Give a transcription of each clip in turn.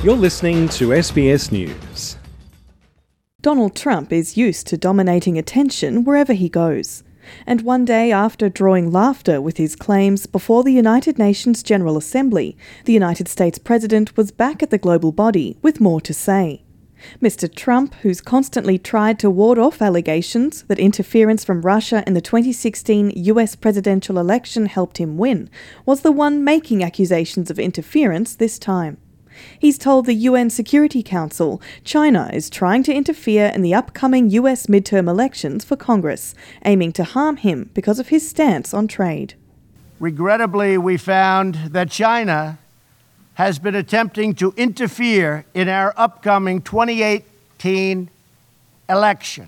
You're listening to SBS News. Donald Trump is used to dominating attention wherever he goes. And one day after drawing laughter with his claims before the United Nations General Assembly, the United States President was back at the global body with more to say. Mr. Trump, who's constantly tried to ward off allegations that interference from Russia in the 2016 US presidential election helped him win, was the one making accusations of interference this time. He's told the UN Security Council China is trying to interfere in the upcoming US midterm elections for Congress, aiming to harm him because of his stance on trade. Regrettably, we found that China has been attempting to interfere in our upcoming 2018 election,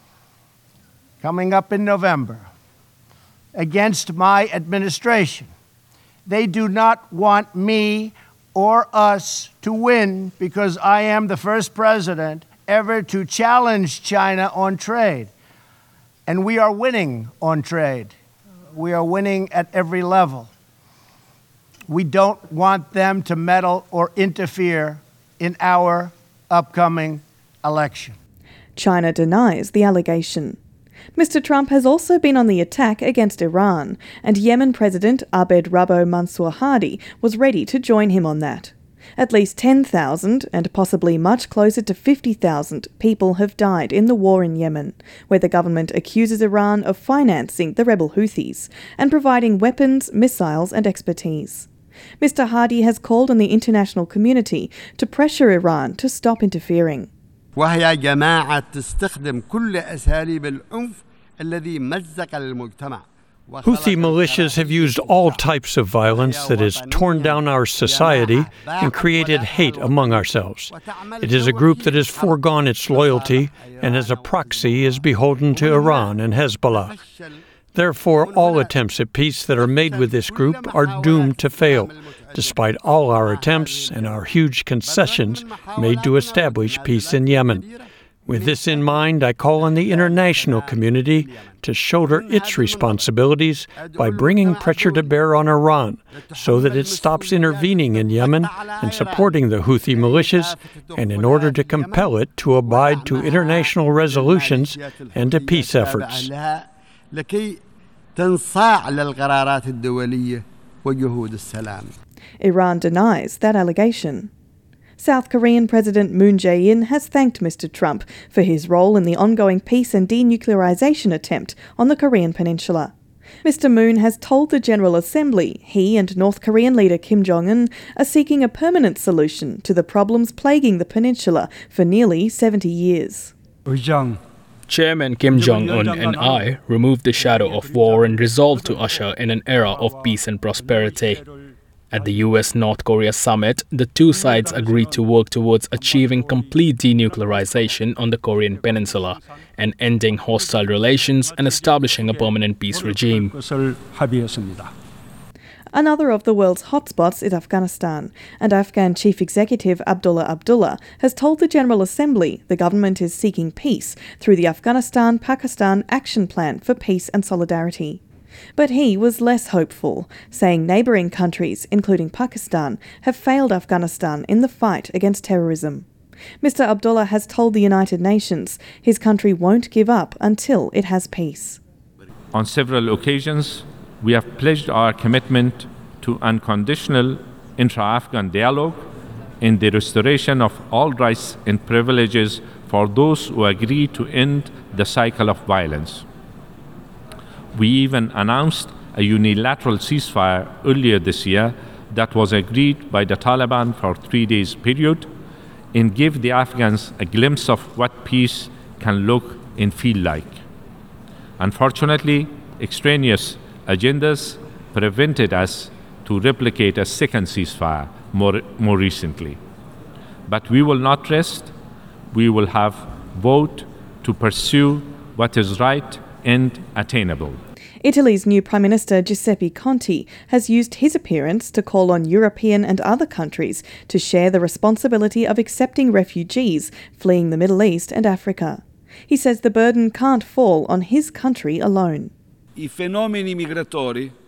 coming up in November, against my administration. They do not want me or us to win because I am the first president ever to challenge China on trade. And we are winning on trade. We are winning at every level. We don't want them to meddle or interfere in our upcoming election. China denies the allegation. Mr. Trump has also been on the attack against Iran, and Yemen President Abed Rabbo Mansour Hadi was ready to join him on that. At least 10,000, and possibly much closer to 50,000, people have died in the war in Yemen, where the government accuses Iran of financing the rebel Houthis and providing weapons, missiles and expertise. Mr. Hadi has called on the international community to pressure Iran to stop interfering. وهي جماعة تستخدم كل أساليب العنف الذي مزق المجتمع. Houthi militias have used all types of violence that has torn down our society and created hate among ourselves. It is a group that has foregone its loyalty and as a proxy is beholden to Iran and Hezbollah. Therefore, all attempts at peace that are made with this group are doomed to fail, despite all our attempts and our huge concessions made to establish peace in Yemen. With this in mind, I call on the international community to shoulder its responsibilities by bringing pressure to bear on Iran so that it stops intervening in Yemen and supporting the Houthi militias, and in order to compel it to abide to international resolutions and to peace efforts. لكي تنصاع للقرارات الدولية وجهود السلام. Iran denies that allegation. South Korean President Moon Jae-in has thanked Mr. Trump for his role in the ongoing peace and denuclearization attempt on the Korean peninsula. Mr. Moon has told the General Assembly he and North Korean leader Kim Jong-un are seeking a permanent solution to the problems plaguing the peninsula for nearly 70 years. Chairman Kim Jong-un and I removed the shadow of war and resolved to usher in an era of peace and prosperity. At the US-North Korea summit, the two sides agreed to work towards achieving complete denuclearization on the Korean peninsula and ending hostile relations and establishing a permanent peace regime. Another of the world's hotspots is Afghanistan, and Afghan Chief Executive Abdullah Abdullah has told the General Assembly the government is seeking peace through the Afghanistan-Pakistan Action Plan for Peace and Solidarity. But he was less hopeful, saying neighbouring countries, including Pakistan, have failed Afghanistan in the fight against terrorism. Mr. Abdullah has told the United Nations his country won't give up until it has peace. On several occasions, we have pledged our commitment to unconditional intra-Afghan dialogue in the restoration of all rights and privileges for those who agree to end the cycle of violence. We even announced a unilateral ceasefire earlier this year that was agreed by the Taliban for a 3-day period and gave the Afghans a glimpse of what peace can look and feel like. Unfortunately, extraneous agendas prevented us to replicate a second ceasefire more recently. But we will not rest. We will have vote to pursue what is right and attainable. Italy's new Prime Minister Giuseppe Conte has used his appearance to call on European and other countries to share the responsibility of accepting refugees fleeing the Middle East and Africa. He says the burden can't fall on his country alone. I fenomeni migratori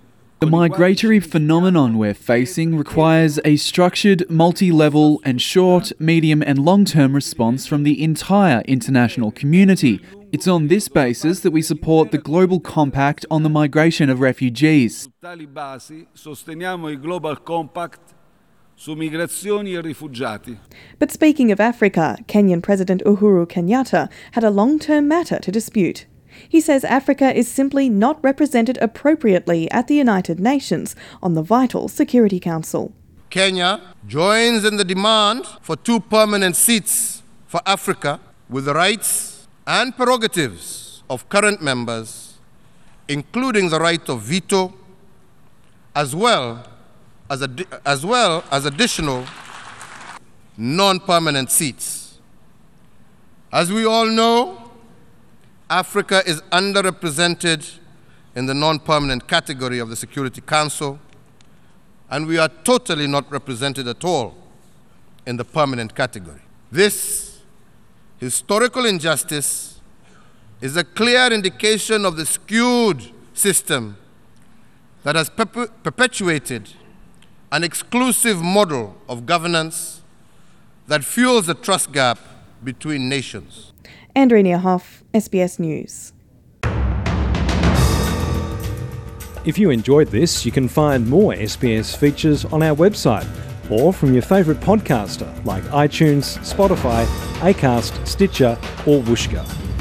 The migratory phenomenon we're facing requires a structured, multi-level and short, medium and long-term response from the entire international community. It's on this basis that we support the Global Compact on the Migration of Refugees. Tali basi sosteniamo il Global Compact su migrazioni e rifugiati. But speaking of Africa, Kenyan President Uhuru Kenyatta had a long-term matter to dispute. He says Africa is simply not represented appropriately at the United Nations on the vital Security Council. Kenya joins in the demand for 2 permanent seats for Africa with the rights and prerogatives of current members, including the right of veto, as well as additional non-permanent seats. As we all know, Africa is underrepresented in the non-permanent category of the Security Council, and we are totally not represented at all in the permanent category. This historical injustice is a clear indication of the skewed system that has perpetuated an exclusive model of governance that fuels the trust gap between nations. Andrea Neerhoff, SBS News. If you enjoyed this, you can find more SBS features on our website or from your favourite podcaster like iTunes, Spotify, Acast, Stitcher or Whooshkaa.